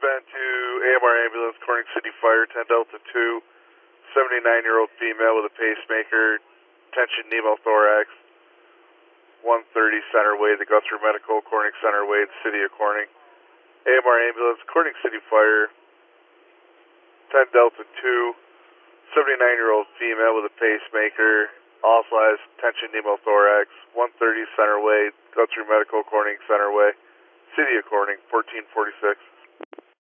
dispatch to AMR ambulance, Corning City Fire, 10 Delta 2, 79-year-old female with a pacemaker, tension pneumothorax, 130 Center Way, the Gusser Medical, Corning Center Way, the City of Corning. AMR ambulance, Corning City Fire, 10 Delta 2, 79-year-old female with a pacemaker, also has tension pneumothorax, 130 Center Way, Guthrie Medical, Corning Center Way, City of Corning, 1446.